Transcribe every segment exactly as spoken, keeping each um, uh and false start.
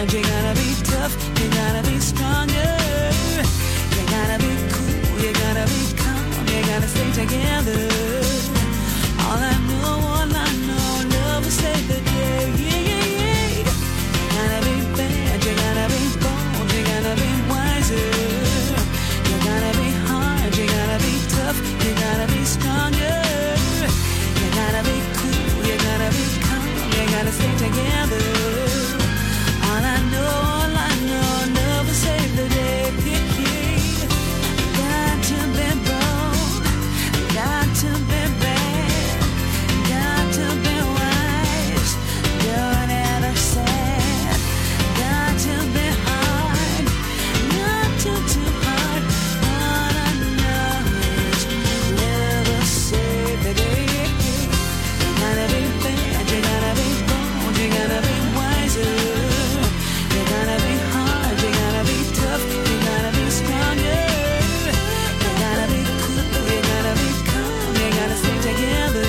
bad, you gotta be tough, you gotta be stronger. You gotta be cool, you gotta be calm, you gotta stay together. All I know, all I know, love will save the day. Yeah, yeah, yeah. You gotta be bad, you gotta be bold, you gotta be wiser. You gotta be hard, you gotta be tough, you gotta be stronger. You gotta be cool, you gotta be calm, you gotta stay together. All I know, all I know, love will save the day. Got to be bold, got to be bad, got to be wise, don't ever sad. Got to be hard, not too too hard. All I know is love will save the day. You gotta be bad, you gotta be bold, you gotta be wiser. You gotta be hard, you gotta be tough, you gotta be stronger. You gotta be cool, you gotta be calm, you gotta stay together.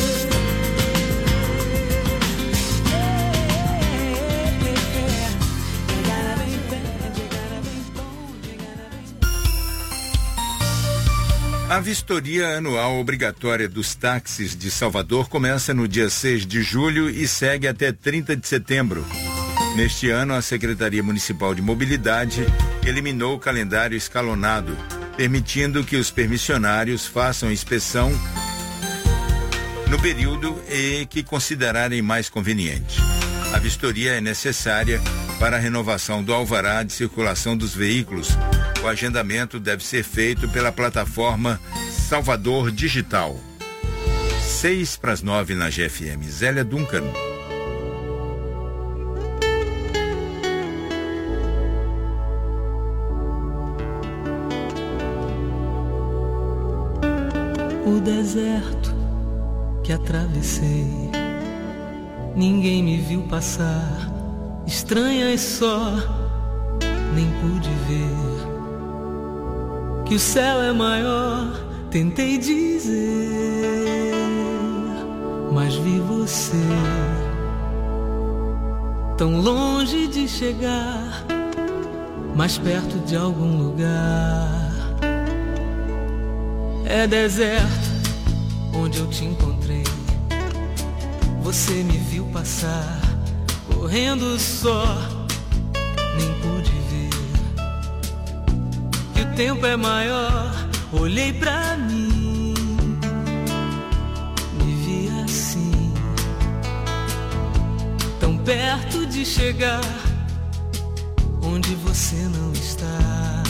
You gotta be bad, you gotta be bold, you gotta be... A vistoria anual obrigatória dos táxis de Salvador começa no dia seis de julho e segue até trinta de setembro. Neste ano, a Secretaria Municipal de Mobilidade eliminou o calendário escalonado, permitindo que os permissionários façam inspeção no período e que considerarem mais conveniente. A vistoria é necessária para a renovação do alvará de circulação dos veículos. O agendamento deve ser feito pela plataforma Salvador Digital. Seis para as nove na G F M. Zélia Duncan. O deserto que atravessei, ninguém me viu passar, estranha e só, nem pude ver que o céu é maior. Tentei dizer, mas vi você tão longe de chegar, mais perto de algum lugar. É deserto onde eu te encontrei, você me viu passar, correndo só, nem pude ver que o tempo é maior. Olhei pra mim, me vi assim, tão perto de chegar onde você não está.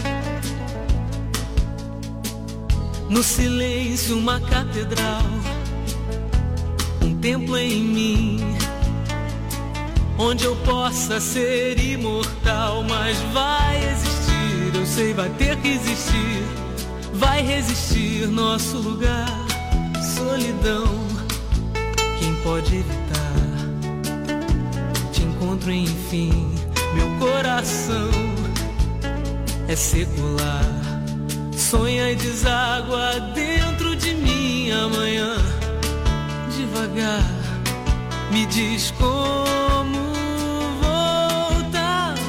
No silêncio uma catedral, um templo em mim, onde eu possa ser imortal. Mas vai existir, eu sei, vai ter que existir, vai resistir nosso lugar. Solidão, quem pode evitar? Te encontro enfim, meu coração é secular. Sonha e deságua dentro de mim amanhã. Devagar, me diz como voltar.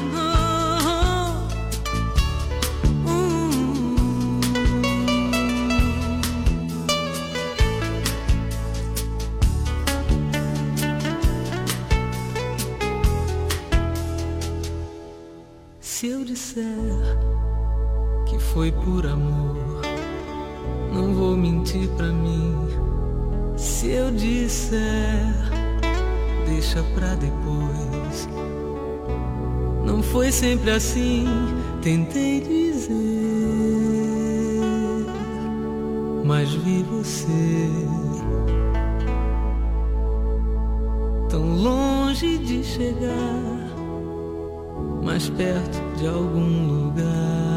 Hum. Se eu disser que foi por amor, não vou mentir pra mim. Se eu disser, deixa pra depois. Não foi sempre assim, tentei dizer, mas vi você tão longe de chegar, mais perto de algum lugar.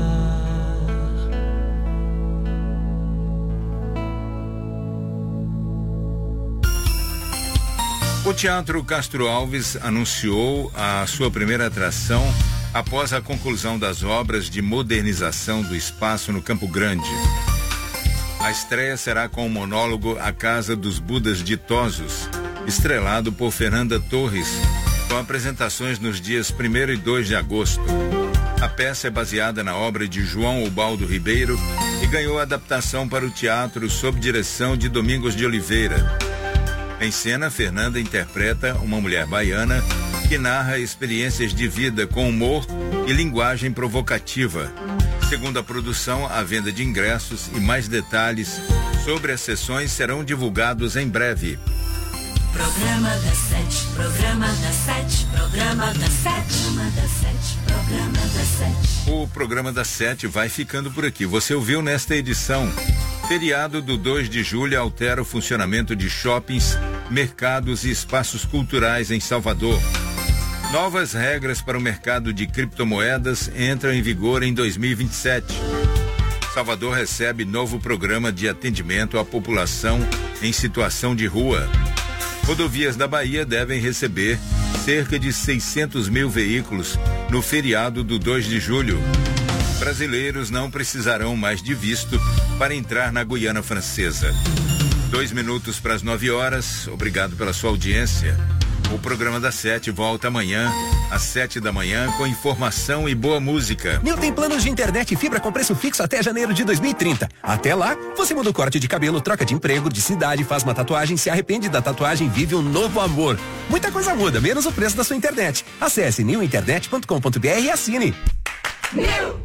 O Teatro Castro Alves anunciou a sua primeira atração após a conclusão das obras de modernização do espaço no Campo Grande. A estreia será com o monólogo A Casa dos Budas Ditosos, estrelado por Fernanda Torres, com apresentações nos dias primeiro e dois de agosto. A peça é baseada na obra de João Ubaldo Ribeiro e ganhou adaptação para o teatro sob direção de Domingos de Oliveira. Em cena, Fernanda interpreta uma mulher baiana que narra experiências de vida com humor e linguagem provocativa. Segundo a produção, a venda de ingressos e mais detalhes sobre as sessões serão divulgados em breve. Programa das sete, programa das sete, programa das sete, programa das sete, programa das sete. O programa das sete vai ficando por aqui. Você ouviu nesta edição. Feriado do dois de julho altera o funcionamento de shoppings, mercados e espaços culturais em Salvador. Novas regras para o mercado de criptomoedas entram em vigor em dois mil e vinte e sete. Salvador recebe novo programa de atendimento à população em situação de rua. Rodovias da Bahia devem receber cerca de seiscentos mil veículos no feriado do dois de julho. Brasileiros não precisarão mais de visto para entrar na Guiana Francesa. Dois minutos para as nove horas. Obrigado pela sua audiência. O programa da Sete volta amanhã, às sete da manhã, com informação e boa música. Nil tem planos de internet e fibra com preço fixo até janeiro de dois mil e trinta. Até lá, você muda o corte de cabelo, troca de emprego, de cidade, faz uma tatuagem, se arrepende da tatuagem, vive um novo amor. Muita coisa muda, menos o preço da sua internet. Acesse nil internet ponto com ponto b r e assine. Nil!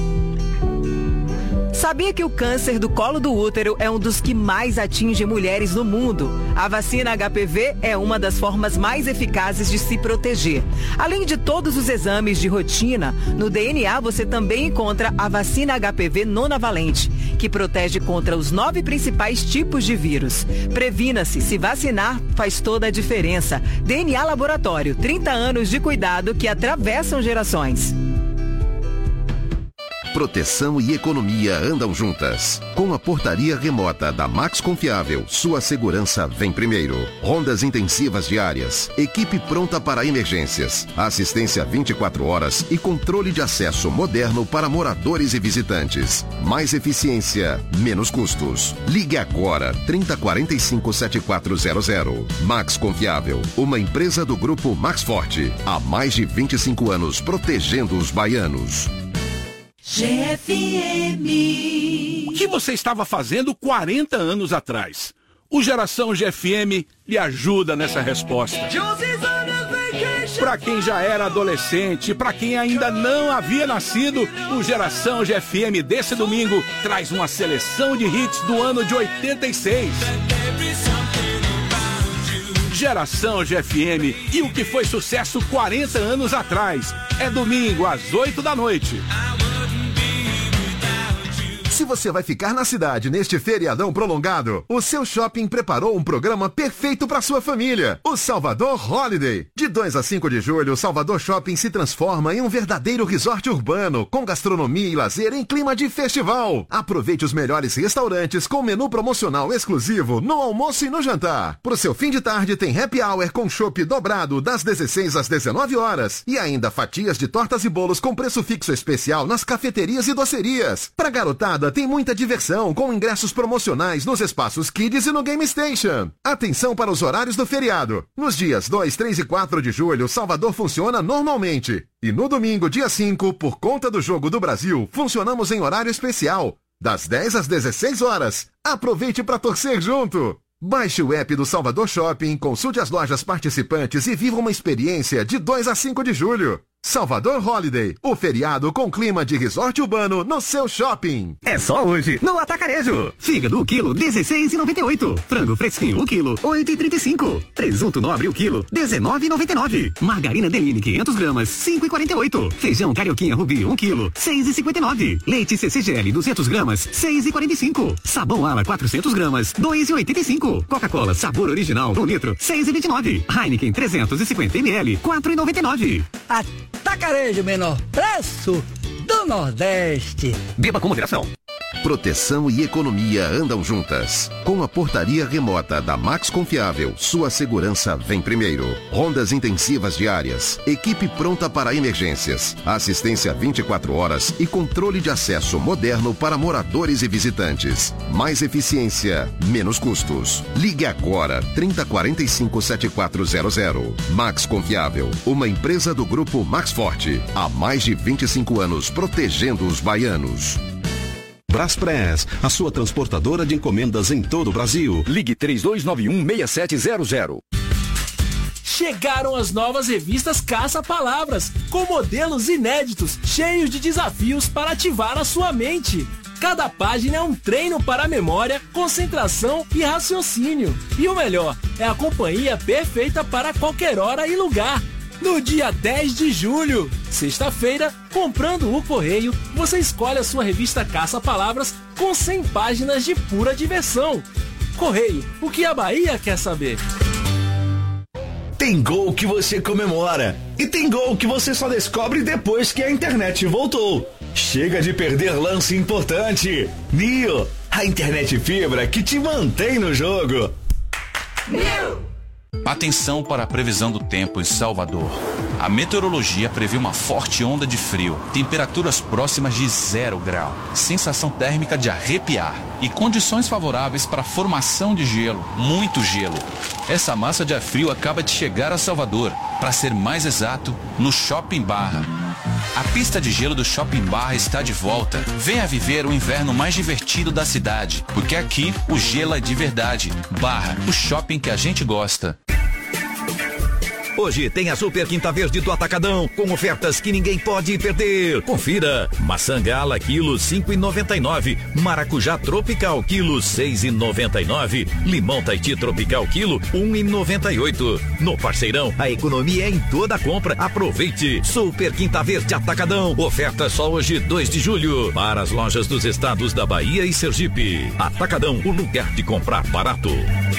Sabia que o câncer do colo do útero é um dos que mais atinge mulheres no mundo? A vacina H P V é uma das formas mais eficazes de se proteger. Além de todos os exames de rotina, no D N A você também encontra a vacina H P V nonavalente, que protege contra os nove principais tipos de vírus. Previna-se, se vacinar faz toda a diferença. D N A Laboratório, trinta anos de cuidado que atravessam gerações. Proteção e economia andam juntas. Com a portaria remota da Max Confiável, sua segurança vem primeiro. Rondas intensivas diárias, equipe pronta para emergências, assistência vinte e quatro horas e controle de acesso moderno para moradores e visitantes. Mais eficiência, menos custos. Ligue agora, trinta, quarenta e cinco, setenta e quatro zero zero. Max Confiável, uma empresa do grupo Max Forte. Há mais de vinte e cinco anos protegendo os baianos. G F M. O que você estava fazendo quarenta anos atrás? O Geração G F M lhe ajuda nessa resposta. Para quem já era adolescente, para quem ainda não havia nascido, o Geração G F M desse domingo traz uma seleção de hits do ano de oitenta e seis. Geração G F M e o que foi sucesso quarenta anos atrás. É domingo às oito da noite. Se você vai ficar na cidade neste feriadão prolongado, o seu shopping preparou um programa perfeito para sua família. O Salvador Holiday. De dois a cinco de julho, o Salvador Shopping se transforma em um verdadeiro resort urbano, com gastronomia e lazer em clima de festival. Aproveite os melhores restaurantes com menu promocional exclusivo no almoço e no jantar. Pro seu fim de tarde tem happy hour com chopp dobrado das dezesseis às dezenove horas. E ainda fatias de tortas e bolos com preço fixo especial nas cafeterias e docerias. Pra garotada, tem muita diversão com ingressos promocionais nos espaços Kids e no Game Station. Atenção para os horários do feriado. Nos dias dois, três e quatro de julho, Salvador funciona normalmente. E no domingo, dia cinco, por conta do Jogo do Brasil, funcionamos em horário especial, das dez às dezesseis horas. Aproveite para torcer junto. Baixe o app do Salvador Shopping, consulte as lojas participantes e viva uma experiência de dois a cinco de julho. Salvador Holiday, o feriado com clima de resort urbano no seu shopping. É só hoje, no Atacarejo. Fígado, o quilo, dezesseis reais e noventa e oito centavos. Frango fresquinho, o quilo, oito reais e trinta e cinco centavos. Presunto nobre, o quilo, dezenove reais e noventa e nove centavos. Margarina Deline, quinhentas gramas, cinco reais e quarenta e oito centavos. Feijão Carioquinha Rubi, um quilo, seis reais e cinquenta e nove centavos. Leite C C G L, duzentas gramas, seis reais e quarenta e cinco centavos. Sabão Ala, quatrocentas gramas, dois reais e oitenta e cinco centavos. Coca-Cola, sabor original, um litro, seis reais e vinte e nove centavos. Heineken, trezentos e cinquenta mililitros, quatro reais e noventa e nove centavos. Atacarejo, menor preço do Nordeste. Beba com moderação. Proteção e economia andam juntas. Com a portaria remota da Max Confiável, sua segurança vem primeiro. Rondas intensivas diárias, equipe pronta para emergências, assistência vinte e quatro horas e controle de acesso moderno para moradores e visitantes. Mais eficiência, menos custos. Ligue agora, trinta, quarenta e cinco, setenta e quatro zero zero. Max Confiável, uma empresa do grupo Max Forte. Há mais de vinte e cinco anos protegendo os baianos. Braspress, a sua transportadora de encomendas em todo o Brasil. Ligue três dois nove um, seis sete zero zero. Chegaram as novas revistas Caça-Palavras, com modelos inéditos, cheios de desafios para ativar a sua mente. Cada página é um treino para a memória, concentração e raciocínio. E o melhor, é a companhia perfeita para qualquer hora e lugar. No dia dez de julho, sexta-feira, comprando o Correio, você escolhe a sua revista Caça-Palavras com cem páginas de pura diversão. Correio, o que a Bahia quer saber? Tem gol que você comemora e tem gol que você só descobre depois que a internet voltou. Chega de perder lance importante. Nio, a internet fibra que te mantém no jogo. Nio! Atenção para a previsão do tempo em Salvador. A meteorologia prevê uma forte onda de frio, temperaturas próximas de zero grau, sensação térmica de arrepiar e condições favoráveis para a formação de gelo, muito gelo. Essa massa de ar frio acaba de chegar a Salvador, para ser mais exato, no Shopping Barra. A pista de gelo do Shopping Barra está de volta. Venha viver o inverno mais divertido da cidade, porque aqui o gelo é de verdade. Barra, o shopping que a gente gosta. Hoje tem a Super Quinta Verde do Atacadão, com ofertas que ninguém pode perder. Confira. Maçã gala, quilo cinco e noventa e nove. Maracujá tropical, quilo seis e noventa e nove. Limão Tahiti tropical, quilo um e noventa e oito. No Parceirão, a economia é em toda a compra. Aproveite. Super Quinta Verde Atacadão. Oferta só hoje, dois de julho. Para as lojas dos estados da Bahia e Sergipe. Atacadão, o lugar de comprar barato.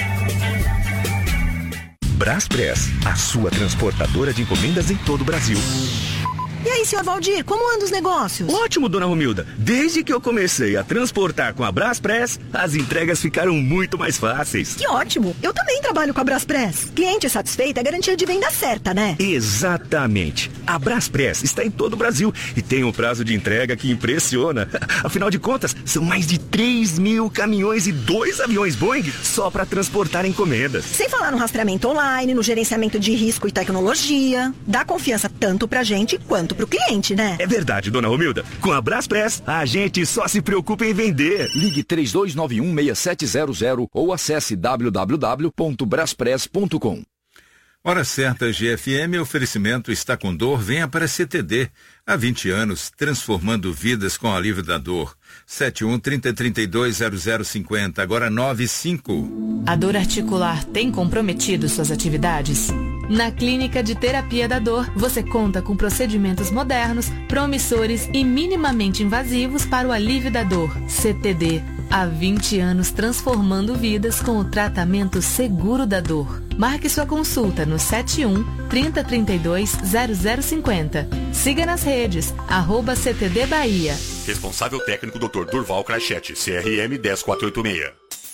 Braspress, a sua transportadora de encomendas em todo o Brasil. E aí, senhor Valdir, como andam os negócios? Ótimo, dona Romilda. Desde que eu comecei a transportar com a Braspress, as entregas ficaram muito mais fáceis. Que ótimo. Eu também trabalho com a Braspress. Cliente satisfeito é garantia de venda certa, né? Exatamente. A Braspress está em todo o Brasil e tem um prazo de entrega que impressiona. Afinal de contas, são mais de três mil caminhões e dois aviões Boeing só para transportar encomendas. Sem falar no rastreamento online, no gerenciamento de risco e tecnologia. Dá confiança tanto pra gente quanto pro cliente, né? É verdade, dona Romilda. Com a Braspress, a gente só se preocupa em vender. Ligue três dois nove um, seis sete zero zero ou acesse w w w ponto braspress ponto com. Hora certa, G F M, oferecimento está com dor, venha para C T D. Há vinte anos, transformando vidas com alívio da dor. sete um, trinta, trinta e dois, zero zero cinquenta, agora nove cinco. A dor articular tem comprometido suas atividades? Na Clínica de Terapia da Dor, você conta com procedimentos modernos, promissores e minimamente invasivos para o alívio da dor. C T D. Há vinte anos transformando vidas com o tratamento seguro da dor. Marque sua consulta no sete um, trinta, trinta e dois, zero zero cinquenta. Siga nas redes, arroba C T D Bahia. Responsável técnico doutor Durval Crachete, C R M um zero quatro oito seis.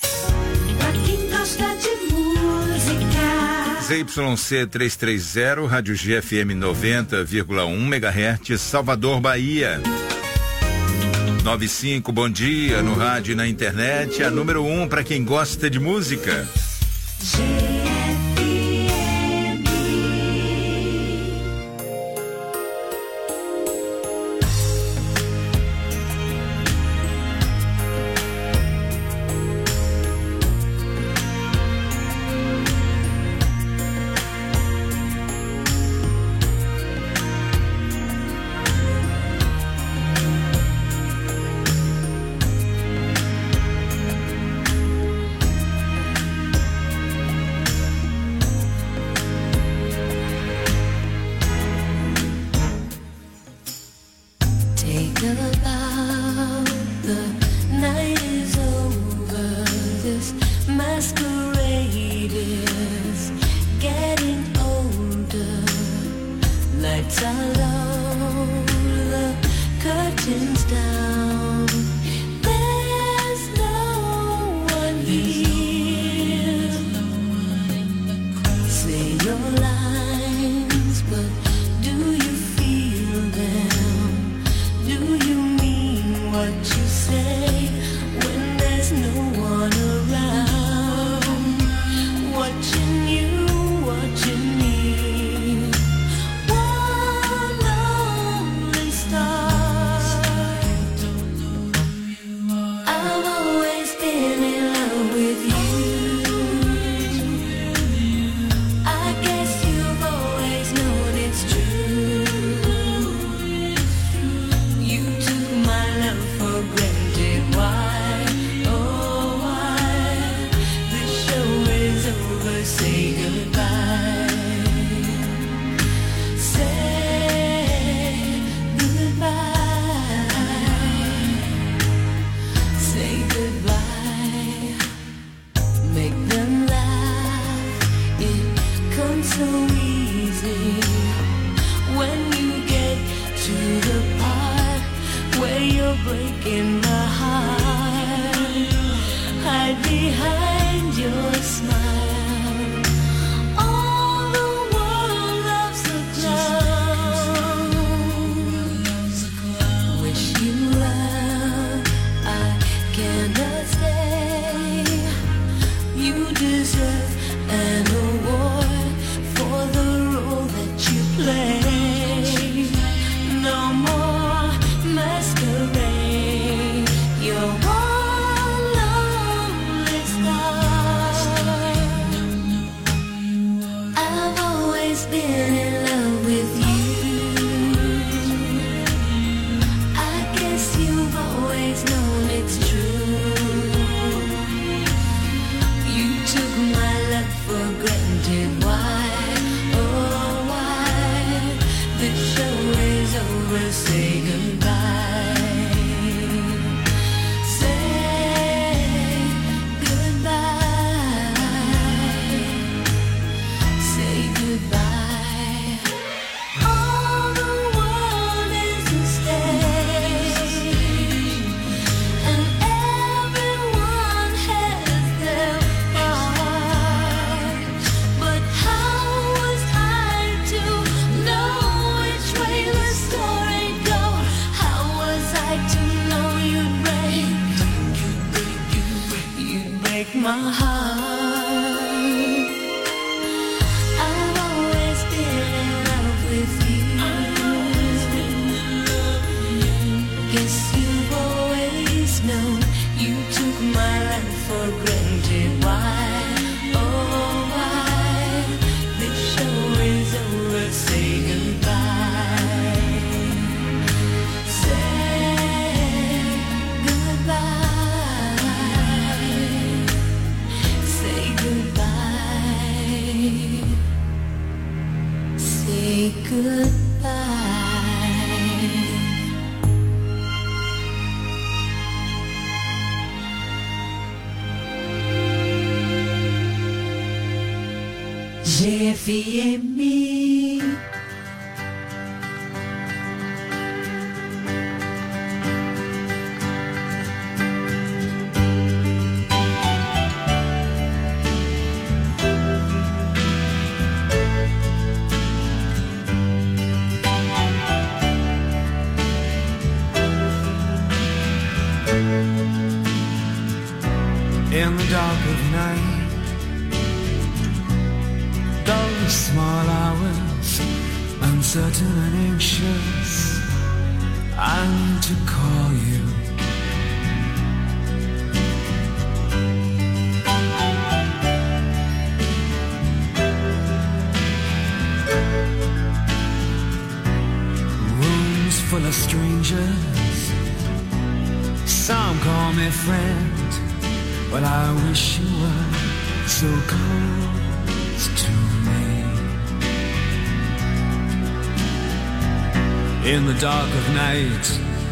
Z Y C trezentos e trinta, Rádio G F M noventa vírgula um megahertz, Salvador, Bahia. noventa e cinco, bom dia, no rádio e na internet, a número um para quem gosta de música. Lights are low, the curtains down. There in my heart, hide behind your smile. All the world loves a clown. Wish you well, I cannot stay. You deserve an award for the role that you play. No more masquerade. You're one lonely star. I've always been in love with you. I guess you've always known it's true. You took my love for granted. Why? Oh, why? The show is over. Say goodbye. Say goodbye. Say goodbye. All the world is a stage, and everyone has their part. But how was I to know which way the story go? How was I to know you'd break, you'd break my heart? I've always been in love with you. Guess you've always known. You took my life for granted. Why? Oh, why? The show is over. Say goodbye. Say goodbye. Say goodbye. Say goodbye. G F M. In the dark of night, those small hours, uncertain and anxious, I need to call you. Rooms full of strangers, some call me friend, but I wish you were so close to me. In the dark of night,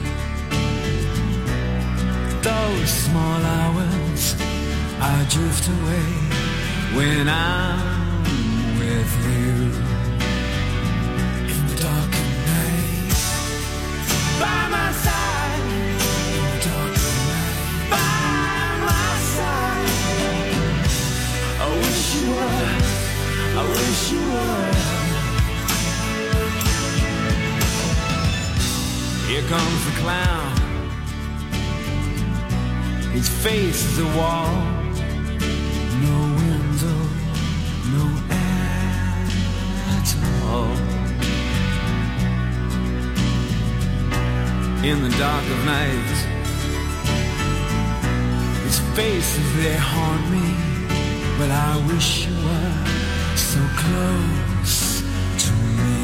those small hours, I drift away when I'm with you. In the dark of night, by my side. In the dark of night, by my side. I wish you were, I wish you were. Here comes the clown. His face is a wall. No window, no air at all. In the dark of night, his faces, they haunt me, but I wish you were so close to me.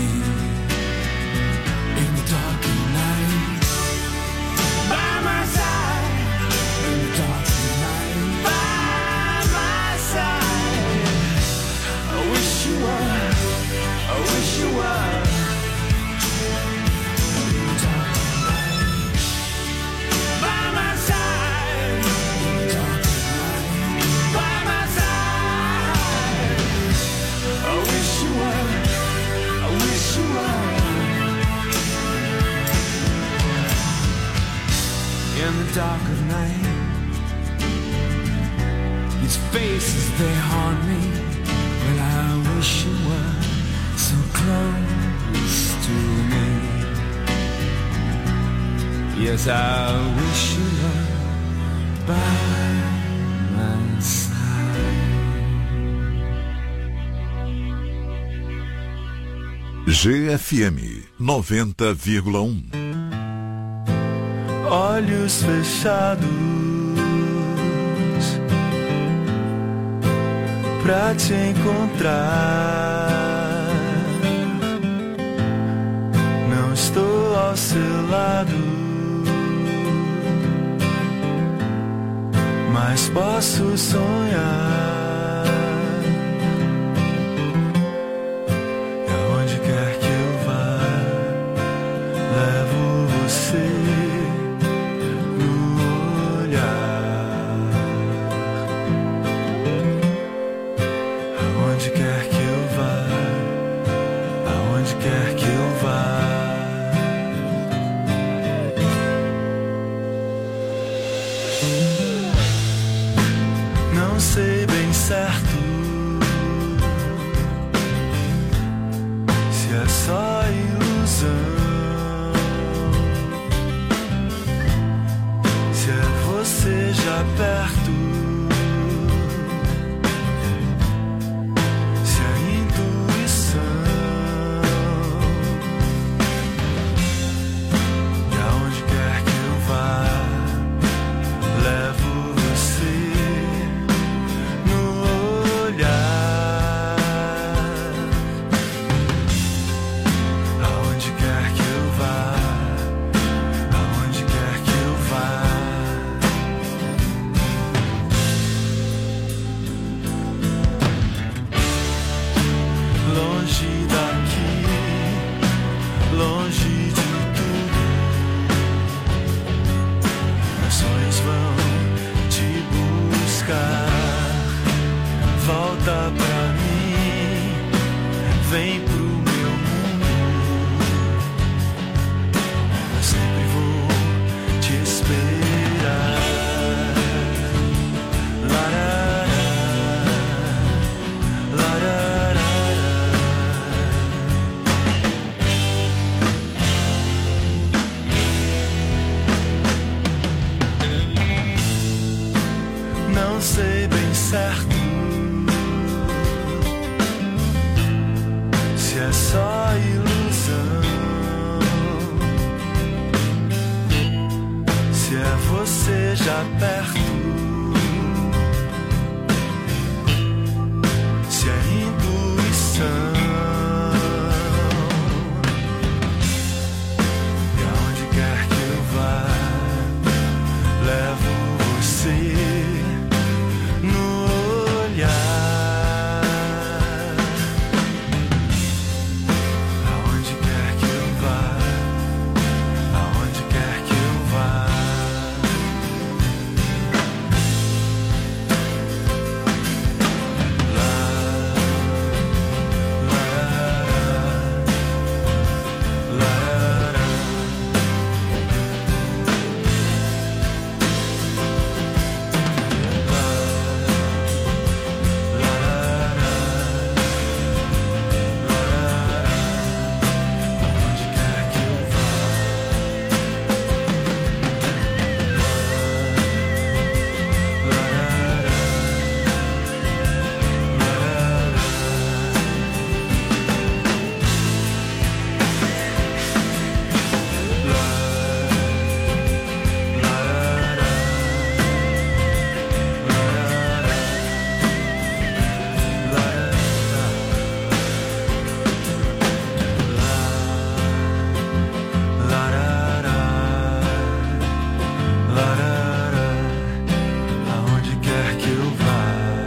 In the dark of night, by my side. In the dark of night, by my side. I wish you were, I wish you were. In the dark of night, by my side. In the dark of night, by my side. I wish you were. dark of night. These faces, they haunt me. Well, I wish you were so close to me. Yes, I wish you were by my side. G F M noventa vírgula um. Olhos fechados pra te encontrar. Não estou ao seu lado, mas posso sonhar. E aonde quer que eu vá, levo você no olhar. Aonde quer que eu vá, aonde quer que eu vá. Não sei bem certo se é só ilusão, se é você já perto, se é intuição. E aonde quer que eu vá, levo você no olhar. Aonde quer que eu vá, aonde quer que eu vá. Longe daqui, longe de tudo, meus sonhos vão te buscar. Volta pra mim, vem pro meu mundo. Eu sempre vou te esperar. Larará, larará. Não sei bem certo se é só ilusão, se é você já perto, se é intuição. E aonde quer que eu vá, levo você no olhar. Aonde quer que eu vá, aonde quer que eu vá. Lá, lá, lá, lá. Aonde quer que eu vá.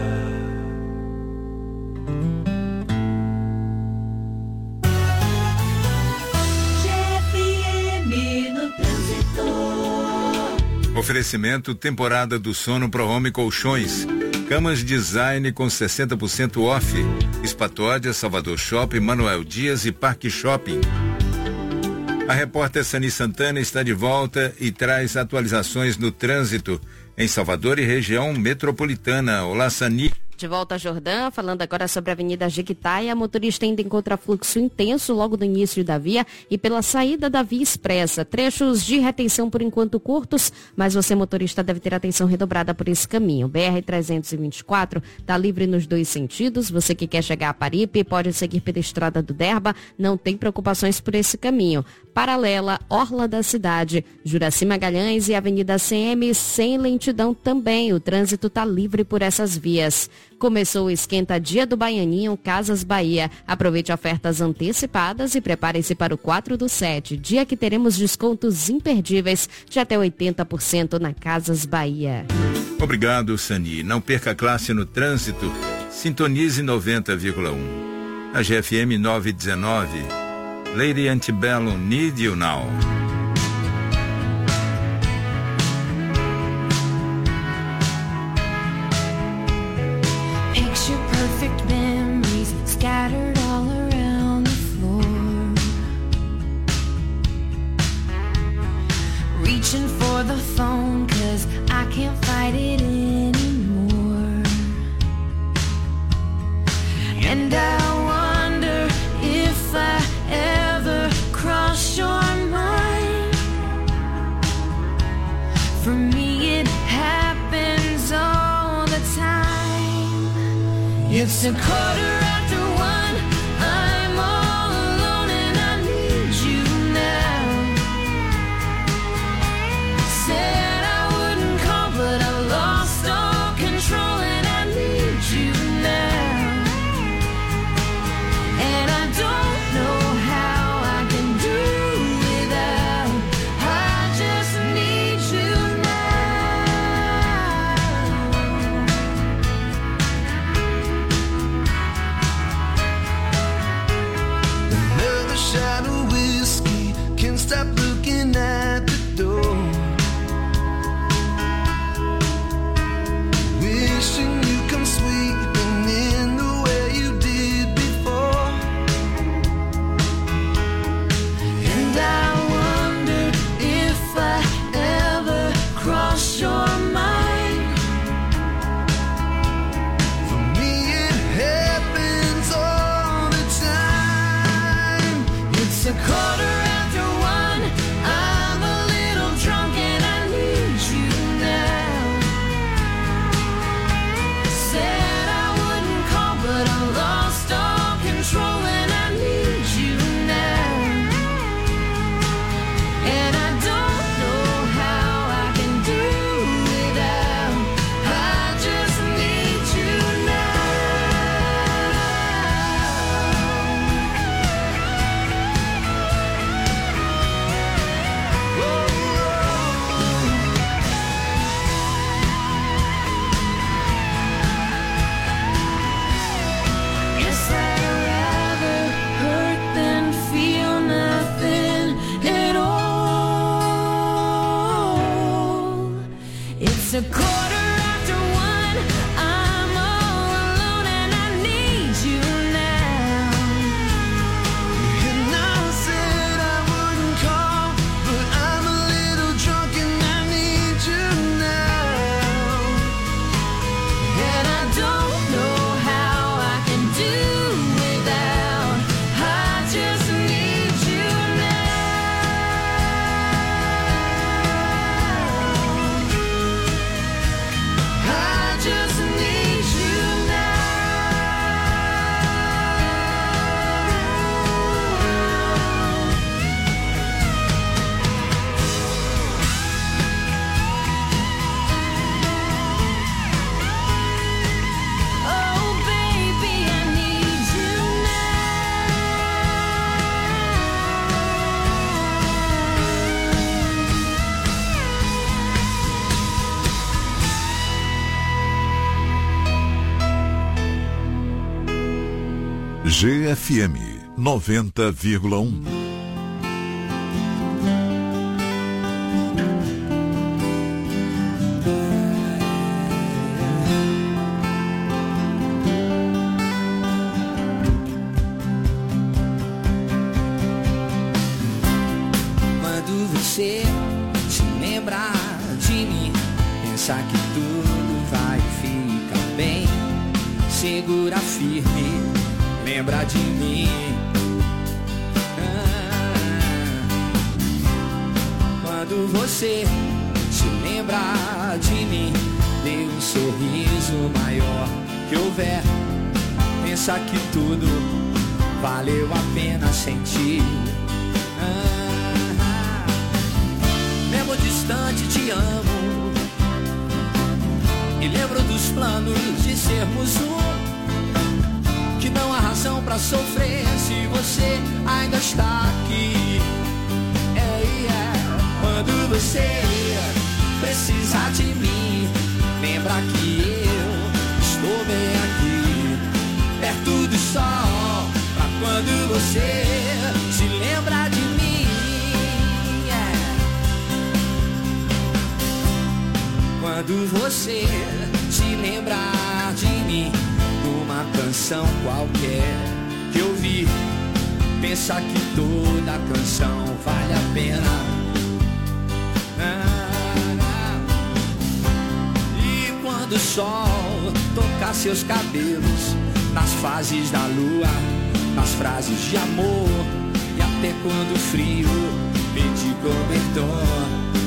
G F M no trânsito. Oferecimento temporada do sono Pro Home Colchões. Camas Design com sessenta por cento off. Espatódia, Salvador Shopping, Manuel Dias e Parque Shopping. A repórter Sani Santana está de volta e traz atualizações no trânsito em Salvador e região metropolitana. Olá, Sani. De volta a Jordã, falando agora sobre a Avenida Jequitaia, motorista ainda encontra fluxo intenso logo no início da via e pela saída da via expressa. Trechos de retenção por enquanto curtos, mas você, motorista, deve ter atenção redobrada por esse caminho. B R trezentos e vinte e quatro está livre nos dois sentidos. Você que quer chegar a Paripe pode seguir pela estrada do Derba, não tem preocupações por esse caminho. Paralela, Orla da Cidade, Juraci Magalhães e Avenida C M sem lentidão também. O trânsito está livre por essas vias. Começou o Esquenta Dia do Baianinho Casas Bahia. Aproveite ofertas antecipadas e prepare-se para o quatro do sete, dia que teremos descontos imperdíveis de até oitenta por cento na Casas Bahia. Obrigado, Sani. Não perca a classe no trânsito. Sintonize noventa vírgula um. A G F M nove dezenove. Lady Antebellum, Need You Now. Picture perfect memories scattered all around the floor. Reaching for the phone 'cause I can't fight it anymore. And I wonder if I ever cross your mind. For me it happens all the time. It's a quarter after one, I'm all alone and I need you now. Said I wouldn't call but I lost all control and I need you now. And I don't know how I can do without, I just need you Another shot of whiskey, can't stop looking at the door. Wishing you come sweeping in the way you did before. And I wonder if I ever cross your mind. For me it happens all the time. It's a quarter after one, I'm a little drunk and I need you now. Said I wouldn't call but I lost all control and I need you now. And I don't know how I can do without, I just need you Guess I'd rather hurt than feel nothing at all. It's a quarter after one, I'm all alone and I need you now. And I said I wouldn't call, but I'm a little drunk and I need you now. And I don't know how I can do without, I just need you now. I just need you now. Oh baby, I need you G F M noventa vírgula um. segura firme, lembra de mim. Quando você se lembra de mim, dê um sorriso maior que houver. Pensa que tudo valeu a pena sentir. Ah, mesmo distante te amo, e lembro dos planos de sermos um. Que não há razão pra sofrer se você ainda está aqui. É, é. Quando você precisar de mim, lembra que eu estou bem aqui, perto do sol. Pra quando você se lembra de mim, yeah. Quando você se lembrar de mim, numa canção qualquer que eu vi, pensa que toda canção vale a pena. E quando o sol tocar seus cabelos, nas fases da lua, nas frases de amor, e até quando o frio pedir cobertor.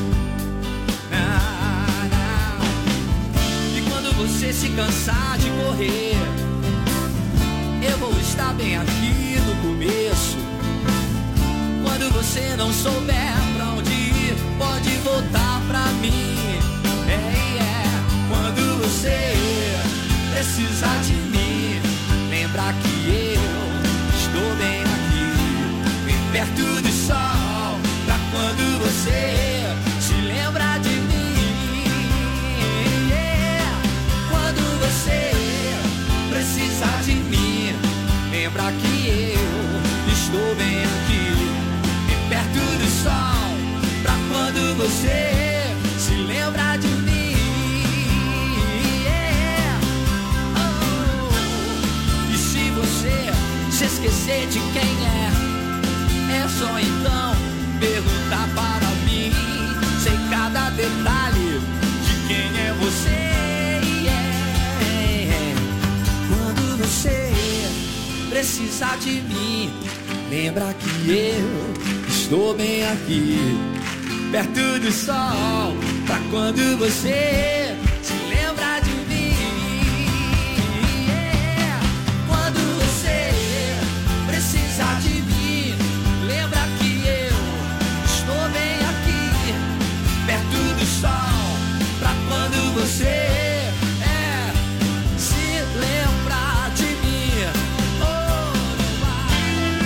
E quando você se cansar de correr, eu vou estar bem aqui no começo. Quando você não souber pra onde ir, pode voltar pra mim. É, é. Quando você precisar de mim, lembra que eu estou bem aqui, bem perto do sol. Pra quando você se lembra de mim, yeah. Quando você precisar de mim, lembra que eu estou bem aqui, bem perto do sol. Pra quando você se lembra de mim, yeah. Oh. E se você se esquecer de quem é, é só então perguntar para mim. Sei cada detalhe de quem é você, yeah. Quando você precisar de mim, lembra que eu estou bem aqui, perto do sol. Pra quando você se lembra de mim, yeah. Quando você precisar de mim, lembra que eu estou bem aqui, perto do sol. Pra quando você é, se lembrar de mim, oh, não vai.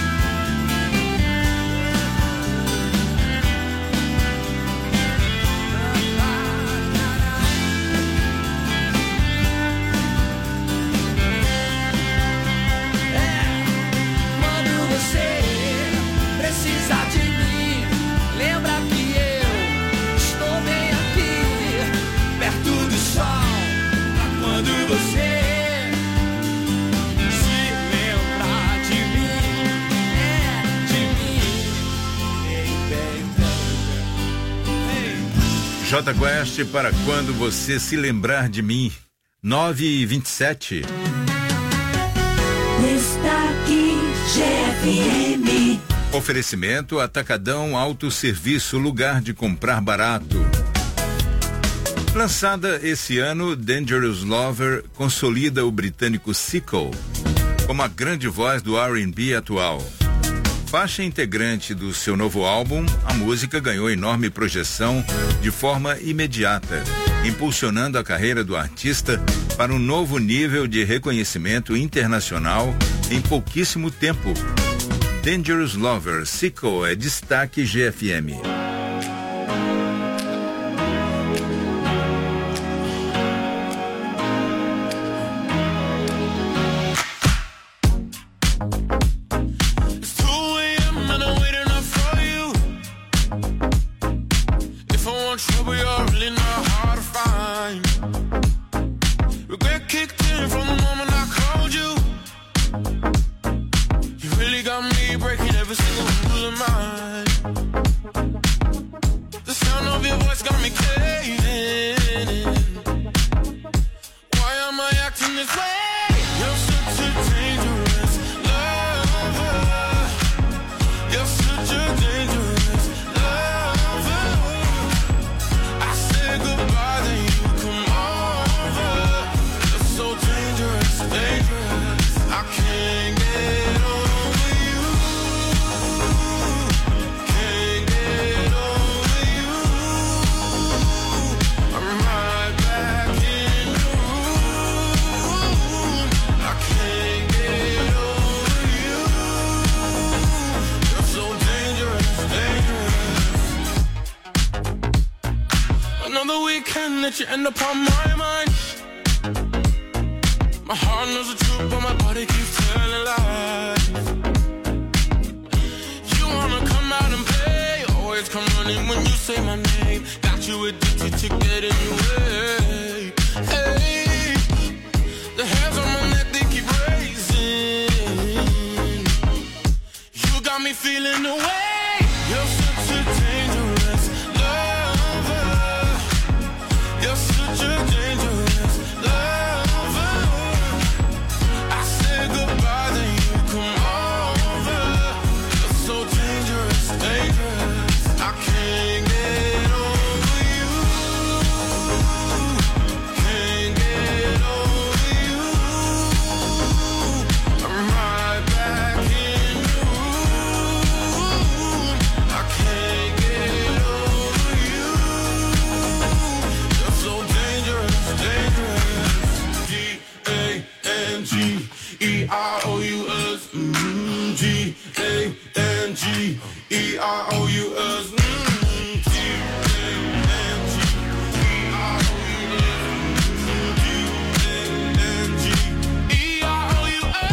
É, quando você precisar de mim, lembra que eu estou bem aqui, perto do sol. Pra quando você se lembrar de mim, é de mim. Ei, baby. J Quest para quando você se lembrar de mim. nove e vinte e sete. Destaque G F M. Oferecimento Atacadão Autosserviço, lugar de comprar barato. Lançada esse ano, Dangerous Lover consolida o britânico Sicko como a grande voz do R and B atual. Faixa integrante do seu novo álbum, a música ganhou enorme projeção de forma imediata, impulsionando a carreira do artista para um novo nível de reconhecimento internacional em pouquíssimo tempo. Dangerous Lover, Sicko é destaque G F M. Got me breaking every single rule of mine. that you end up on my mind. My heart knows the truth, but my body keeps telling lies. You wanna come out and play, always come running when you say my name. Got you addicted to getting away. Hey, the hairs on my neck, they keep raising. You got me feeling the way. You're such a dangerous lover. You're such a dangerous lover. I say goodbye, then you come over. You're so dangerous, dangerous. I can't get over you. Can't get over you. I'm right back in the room. I can't get over you. You're so dangerous, dangerous. G A N G E R O U S. Mm, G A N G E R O U S. Mm, G A N G E R O U S. G A N G E R O U S.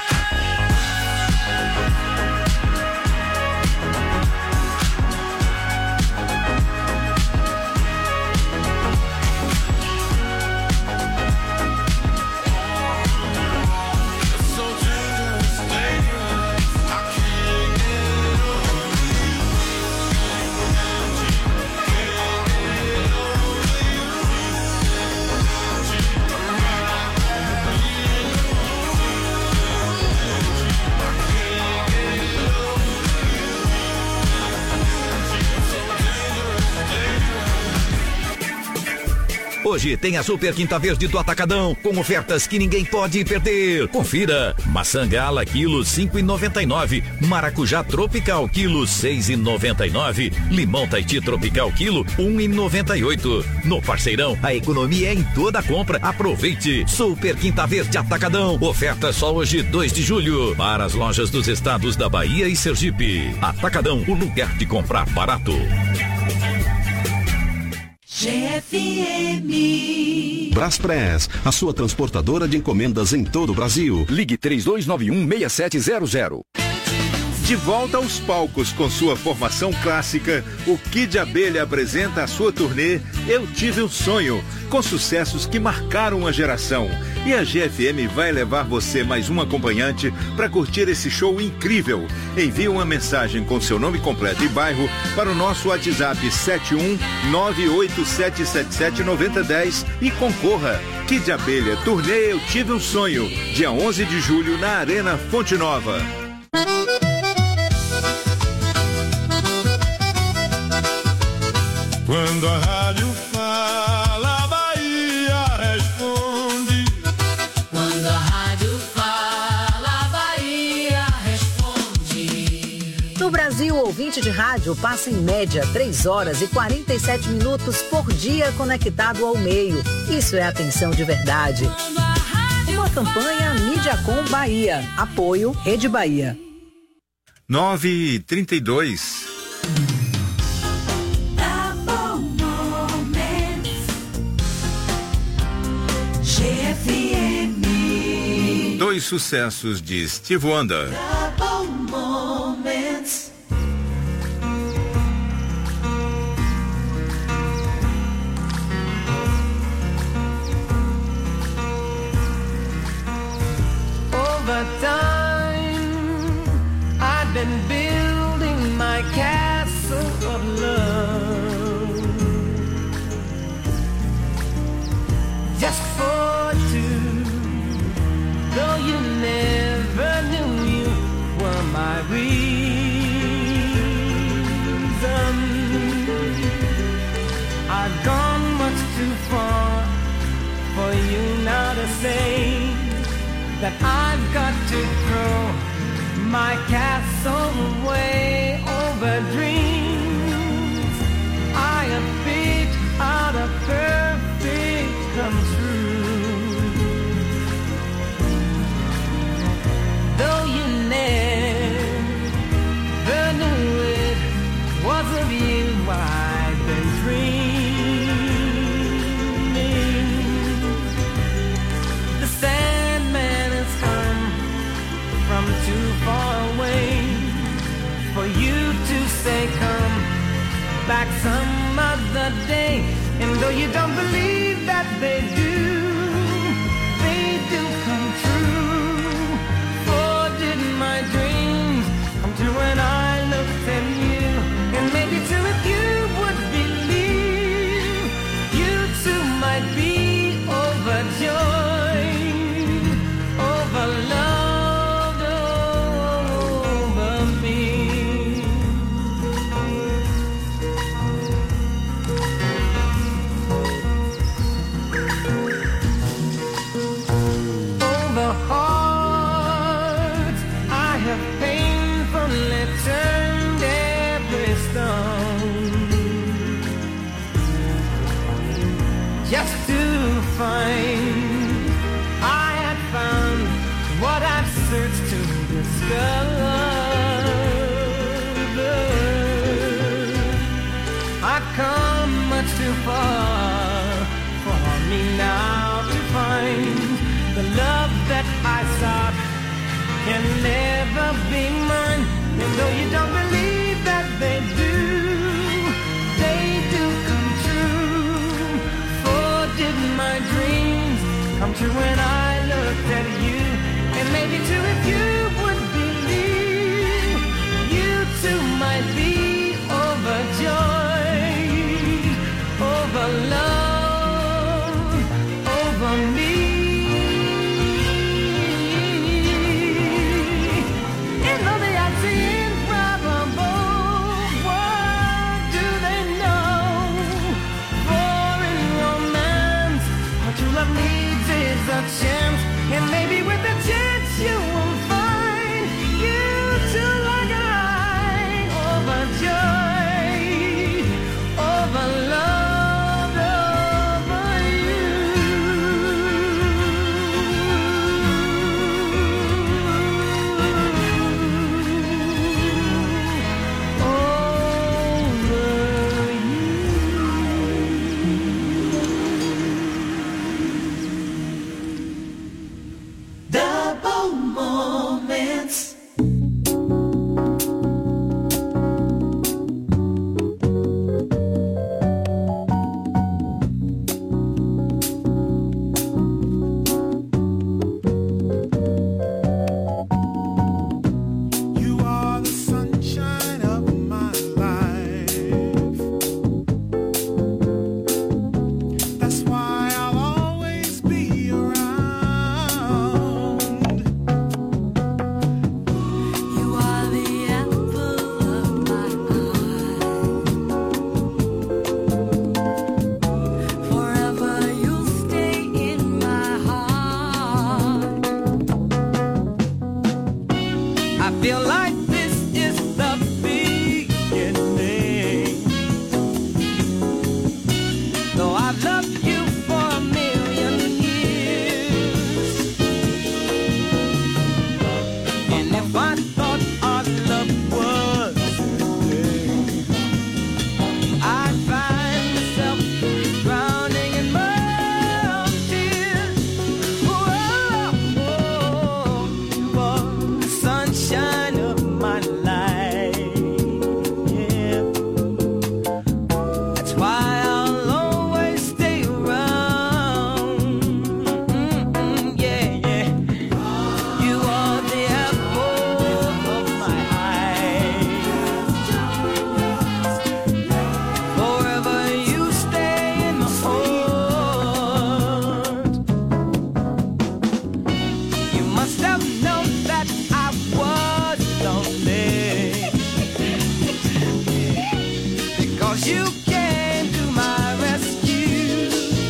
So dangerous, dangerous. I can't get over you. Hoje tem a Super Quinta Verde do Atacadão, com ofertas que ninguém pode perder. Confira. Maçã gala, quilo cinco e noventa e nove. Maracujá tropical, quilo seis e noventa e nove. Limão Tahiti tropical, quilo um e noventa e oito. No Parceirão, a economia é em toda a compra. Aproveite. Super Quinta Verde Atacadão. Oferta só hoje, dois de julho. Para as lojas dos estados da Bahia e Sergipe. Atacadão, o lugar de comprar barato. G F M. Braspress, a sua transportadora de encomendas em todo o Brasil. Ligue três dois nove um, seis sete zero zero. De volta aos palcos com sua formação clássica, o Kid Abelha apresenta a sua turnê Eu Tive um Sonho, com sucessos que marcaram uma geração. E a G F M vai levar você mais um acompanhante para curtir esse show incrível. Envie uma mensagem com seu nome completo e bairro para o nosso WhatsApp sete um nove oito sete sete sete nove zero um zero e concorra. Kid Abelha, turnê Eu Tive um Sonho, dia onze de julho na Arena Fonte Nova. Quando a rádio fala, a Bahia responde. Quando a rádio fala, a Bahia responde. No Brasil, o ouvinte de rádio passa em média três horas e quarenta e sete minutos por dia conectado ao meio. Isso é atenção de verdade. Uma campanha Mídiacom Bahia. Apoio Rede Bahia. nove e trinta e dois. G F M. Dois sucessos de Steve Wonder. Double Moments. Over time, I've been building my castle of love. Just for two, though you never knew you were my reason. I've gone much too far for you now to say that I've got to throw my castle away over dreams. I have picked out a perfect come true. Though you never knew it was of you I've been dreaming. like some other day. And though you don't believe that they do, they do come true. For did my dreams come true when I looked at you? And maybe too if you would believe, you too might be overjoyed, overloved over me. Over hearts I have painfully turned every stone, just to find I had found what I've searched to discover. I've come much too far for me now to find the love that I sought can never be mine. And though you don't believe that they do, they do come true. For did my dreams come true when I looked at you? And maybe too if you would believe, you too might be overjoyed, overloved, over me. And though they are improbable, what do they know? For in romance, what true love needs is a chance. And maybe with a chance you will find you too like I, overjoyed, overloved over you. Double moments. You are the sunshine of my life. That's why I'll always be around. You are the apple of my eye. Forever you'll stay in my heart. I feel like this is the beginning. Though I've loved you for a million years, and if I thought our love was ending, I'd find myself drowning in my own tears. Whoa, you are the sunshine of my life. Yeah. That's why I'll always stay around. Mm-mm, yeah, yeah. You are the apple of my eye. Forever you stay in my heart. You must have known that I was lonely, because you came to my rescue.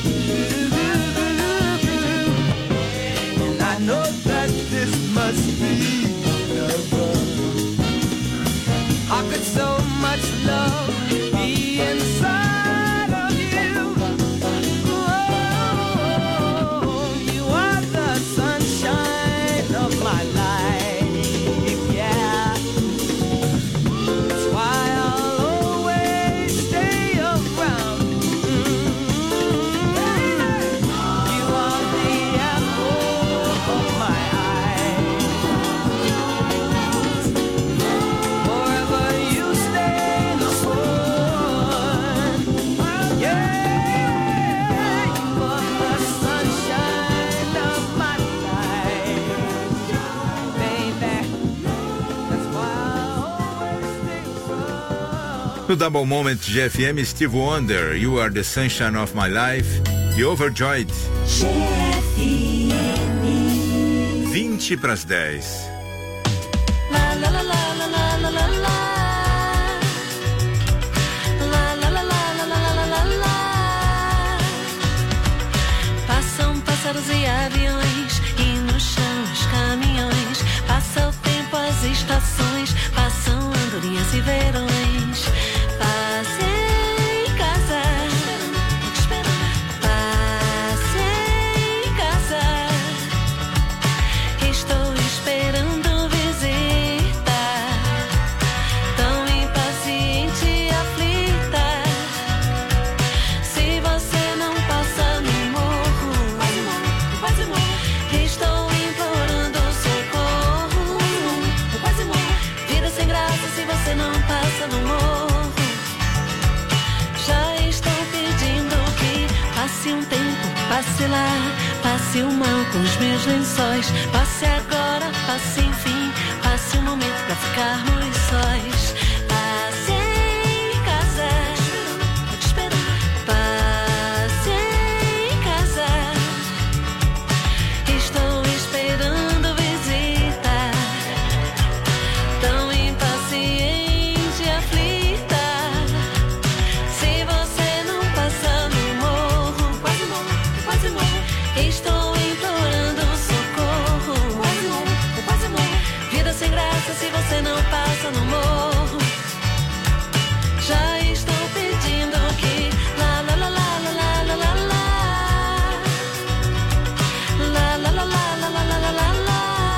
And I know that this must be love. How could so much love be inside of you? Oh, you are the sunshine of my life, yeah. That's why I'll always stay around. You are the apple of my eye. Forever you stay in the soul. No Double Moment G F M, Steve Wonder, You Are the Sunshine of My Life e Overjoyed. vinte para as dez. La la la la la la la la la. La la la la la la la la la. Passam pássaros e aviões e no chão os caminhões. Passa o tempo, as estações, passam andorinhas e verões. Passe em casa, passe em casa. Estou esperando visita, tão impaciente e aflita. Se você não passa no morro, quase morro, quase morro. Estou implorando socorro, quase morro. Vida sem graça se você não passa no morro. Já estou pedindo que passe um tempo, passe lá, passe o mal com os meus lençóis. Passe agora, passe enfim, passe um momento pra ficarmos sós. Passe em casa, tô te esperando. Passe em casa, estou esperando visita, tão impaciente e aflita. Se você não passa no morro, quase morro, quase morro. Estou implorando socorro, quase morro, quase morro. Vida sem graça se você não passa no morro. Já estou pedindo que la la la la la la la la. La la la la la la la la la la.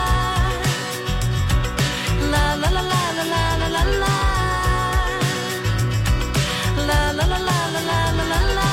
La la la la la la la la la. La la la la la la la la la.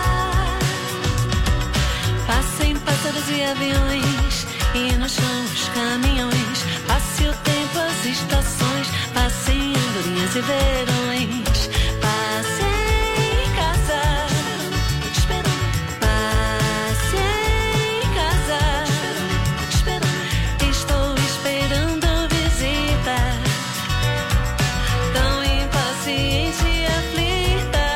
Passem pássaros e aviões e no chão os caminhões. Passe o tempo, as estações, passem andorinhas e verões. Passe em casa, tô te esperando. Passe em casa, tô te esperando. Estou esperando visita, tão impaciente e aflita.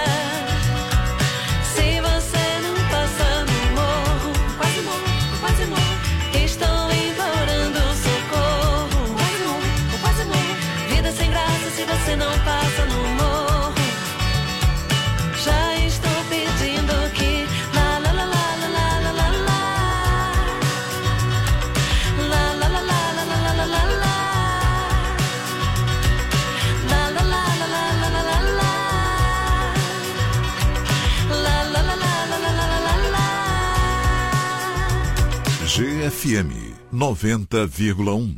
Se você não passa no morro, quase morro, quase morro. Estou implorando socorro, quase morro, quase morro. Vida sem graça se você não passa no morro. Já estou pedindo que la la la la la la la la la. La la la la la la la la la la. La la la la la la la la la. La la la la la la la la la. G F M noventa vírgula um.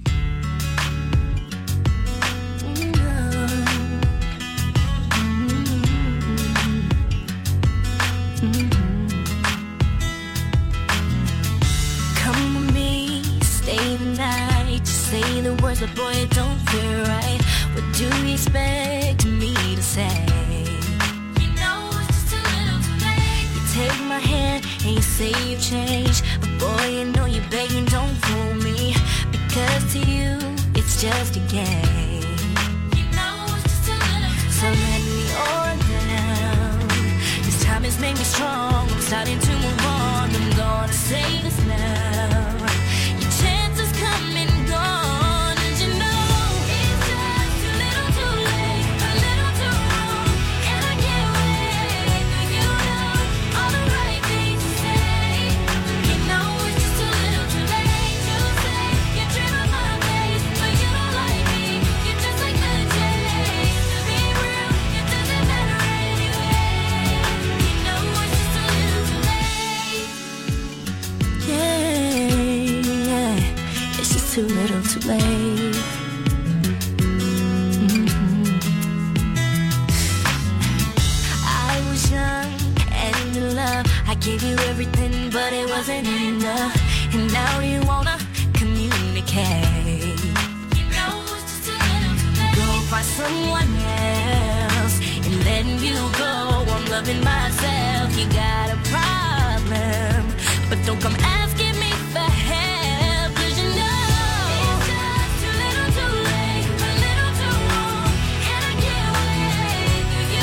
Come with me, stay the night. Just say the words, but boy, it don't feel right. What do you expect me to say? You know it's just a little too late. You take my hand and you say you've changed, but boy, you know you're begging, don't fool me. Because to you, it's just a game. You know it's just a little too late. So let me on down. This time has made me strong. I'm starting to move on. I'm gonna say this now. Your chance has come and gone. And you know it's just a little too late, a little too wrong. And I can't wait for you know all the right things to say. You know it's just a little too late to say. You dream of my face, but you don't like me. You're just like the chase. To be real, it doesn't matter anyway. You know it's just a little too late. Yeah, yeah, it's just too little too late. Mhm. I was young and in love. I gave you everything, but it wasn't enough. And now you wanna communicate. You know it's just a little too late. Go find someone else and letting you go. I'm loving myself. You got a problem, but don't come asking me for help. 'Cause you know it's just too little too late, a little too wrong. And I can't wait for you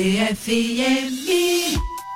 G F M.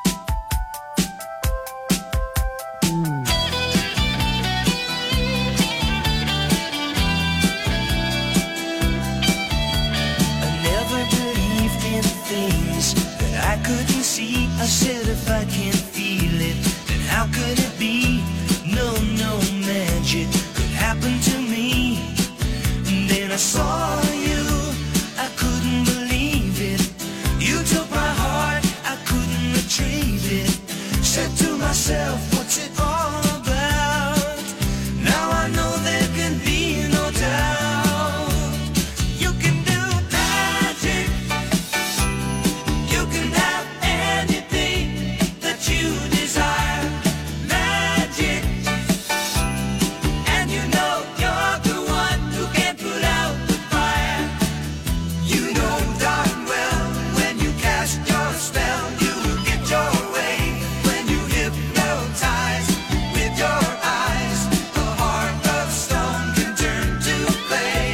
I couldn't see, I said if I can't feel it, then how could it be? No, no magic could happen to me. And then I saw you, I couldn't believe it. You took my heart, I couldn't retrieve it. Said to myself, what's it all about? Now I know there can be no doubt. You can do magic. You can have anything that you desire. Magic. And you know you're the one who can put out the fire. You know darn well when you cast your spell, you will get your way. When you hypnotize with your eyes, a heart of stone can turn to clay.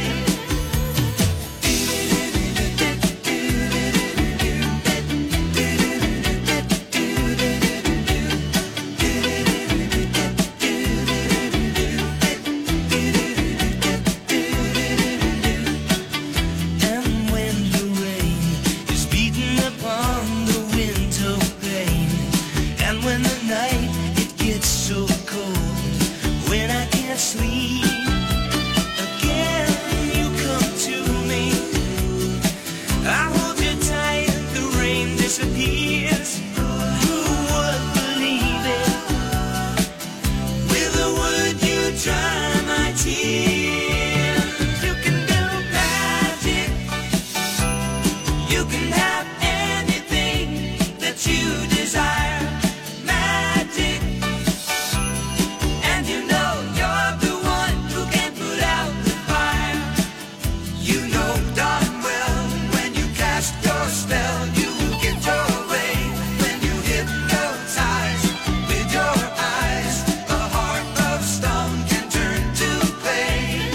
And when the rain is beating upon the window pane, and when the night it gets so cold, when I can't sleep, again you come to me. I hold you tight, the rain disappears. Who would believe it? With a word you dry my tears. You can do magic. You can have anything that you desire. Magic. And you know you're the one who can put out the fire. You know darn well when you cast your spell, you will get your way. When you hypnotize with your eyes, a heart of stone can turn to clay.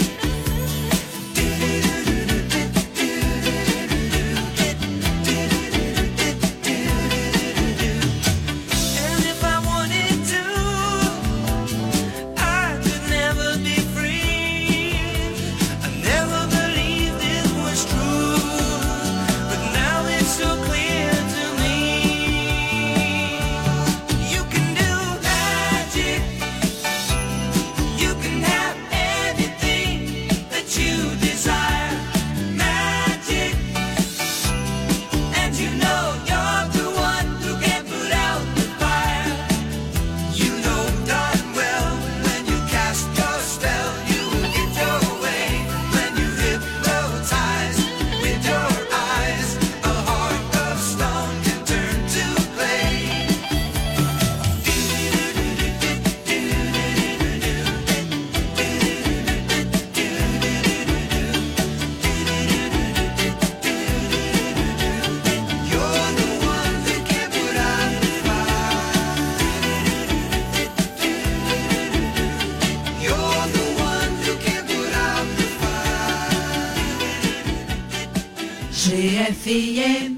And if I wanted to, I could never be free. I never believed it was true, but now it's so clear to me. You can do magic. You can have anything that you desire. Magic. And you know you're the one who can put out the fire. You know darn well when you cast your spell, you will get your way. When you hypnotize with your eyes, a heart of stone can turn to clay. You're the one that can put out the fire. You're the one who can put out the fire. G F M.